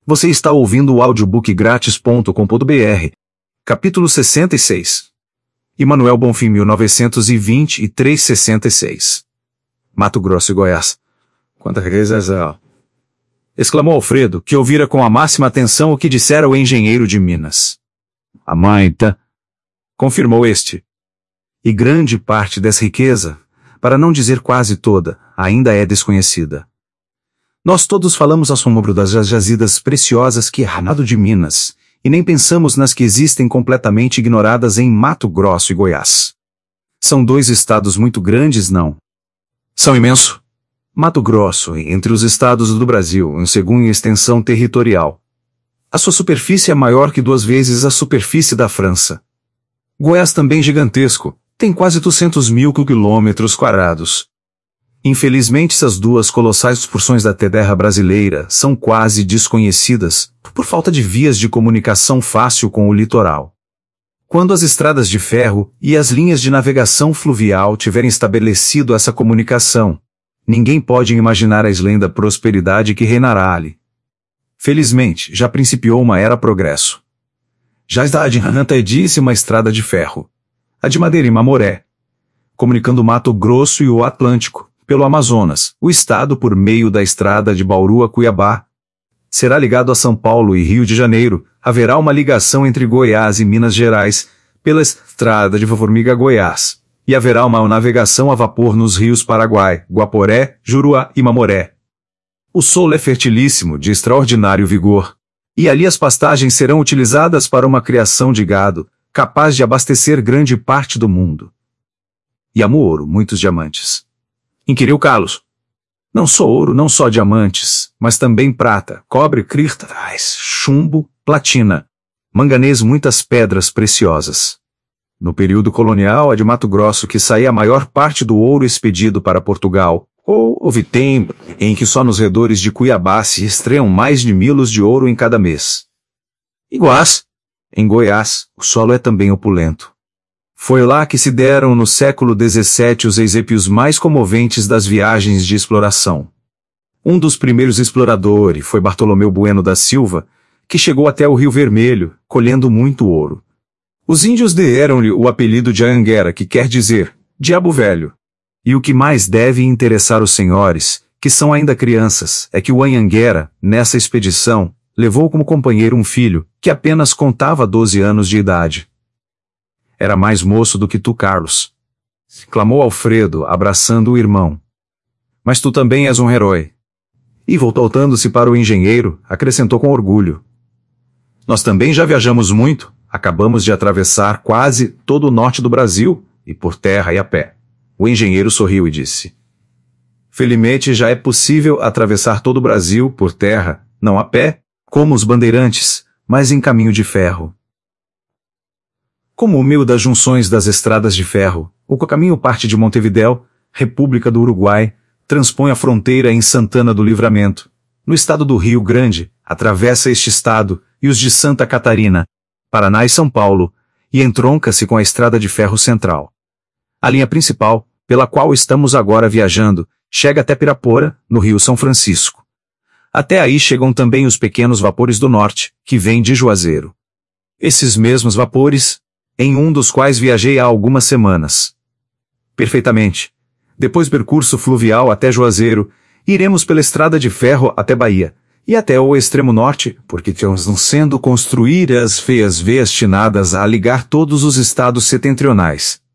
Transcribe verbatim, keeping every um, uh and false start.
Você está ouvindo o audiobook grátis ponto com ponto br. Capítulo sessenta e seis. Emanuel Bonfim, mil novecentos e vinte e três a sessenta e seis. Mato Grosso e Goiás. Quantas vezes é? Exclamou Alfredo, que ouvira com a máxima atenção o que dissera o engenheiro de Minas. A mãe tá... Confirmou este. E grande parte dessa riqueza, para não dizer quase toda, ainda é desconhecida. Nós todos falamos assombro das jazidas preciosas que há nado de Minas, e nem pensamos nas que existem completamente ignoradas em Mato Grosso e Goiás. São dois estados muito grandes, não? São imenso. Mato Grosso, entre os estados do Brasil, em segunda extensão territorial. A sua superfície é maior que duas vezes a superfície da França. Goiás também gigantesco, tem quase duzentos mil quilômetros quadrados. Infelizmente, essas duas colossais porções da terra brasileira são quase desconhecidas, por falta de vias de comunicação fácil com o litoral. Quando as estradas de ferro e as linhas de navegação fluvial tiverem estabelecido essa comunicação, ninguém pode imaginar a eslenda prosperidade que reinará ali. Felizmente, já principiou uma era progresso. Já está adiantadíssima uma estrada de ferro, a de Madeira e Mamoré, comunicando o Mato Grosso e o Atlântico, pelo Amazonas, o estado por meio da estrada de Bauru a Cuiabá. Será ligado a São Paulo e Rio de Janeiro, haverá uma ligação entre Goiás e Minas Gerais, pela estrada de Formiga a Goiás, e haverá uma navegação a vapor nos rios Paraguai, Guaporé, Juruá e Mamoré. O solo é fertilíssimo, de extraordinário vigor, e ali as pastagens serão utilizadas para uma criação de gado, capaz de abastecer grande parte do mundo. E amo ouro, muitos diamantes. Inquiriu Carlos. Não só ouro, não só diamantes, mas também prata, cobre, cristais, chumbo, platina, manganês, muitas pedras preciosas. No período colonial, é de Mato Grosso que saía a maior parte do ouro expedido para Portugal, ou houve tempo em que só nos redores de Cuiabá se extraiam mais de milos de ouro em cada mês. E Goiás? Em Goiás, o solo é também opulento. Foi lá que se deram no século dezessete os exemplos mais comoventes das viagens de exploração. Um dos primeiros exploradores foi Bartolomeu Bueno da Silva, que chegou até o Rio Vermelho, colhendo muito ouro. Os índios deram-lhe o apelido de Anhanguera, que quer dizer Diabo Velho. E o que mais deve interessar os senhores, que são ainda crianças, é que o Anhanguera, nessa expedição, levou como companheiro um filho, que apenas contava doze anos de idade. Era mais moço do que tu, Carlos. Clamou Alfredo, abraçando o irmão. Mas tu também és um herói. E voltando-se para o engenheiro, acrescentou com orgulho. Nós também já viajamos muito, acabamos de atravessar quase todo o norte do Brasil, e por terra e a pé. O engenheiro sorriu e disse. Felizmente já é possível atravessar todo o Brasil por terra, não a pé, como os bandeirantes, mas em caminho de ferro. Como o meio das junções das estradas de ferro, o caminho parte de Montevidéu, República do Uruguai, transpõe a fronteira em Santana do Livramento, no estado do Rio Grande, atravessa este estado e os de Santa Catarina, Paraná e São Paulo, e entronca-se com a estrada de ferro central. A linha principal, pela qual estamos agora viajando, chega até Pirapora, no Rio São Francisco. Até aí chegam também os pequenos vapores do norte, que vêm de Juazeiro. Esses mesmos vapores, em um dos quais viajei há algumas semanas. Perfeitamente. Depois percurso fluvial até Juazeiro, iremos pela estrada de ferro até Bahia, e até o extremo norte, porque estão sendo construídas feias veias tinadas a ligar todos os estados setentrionais.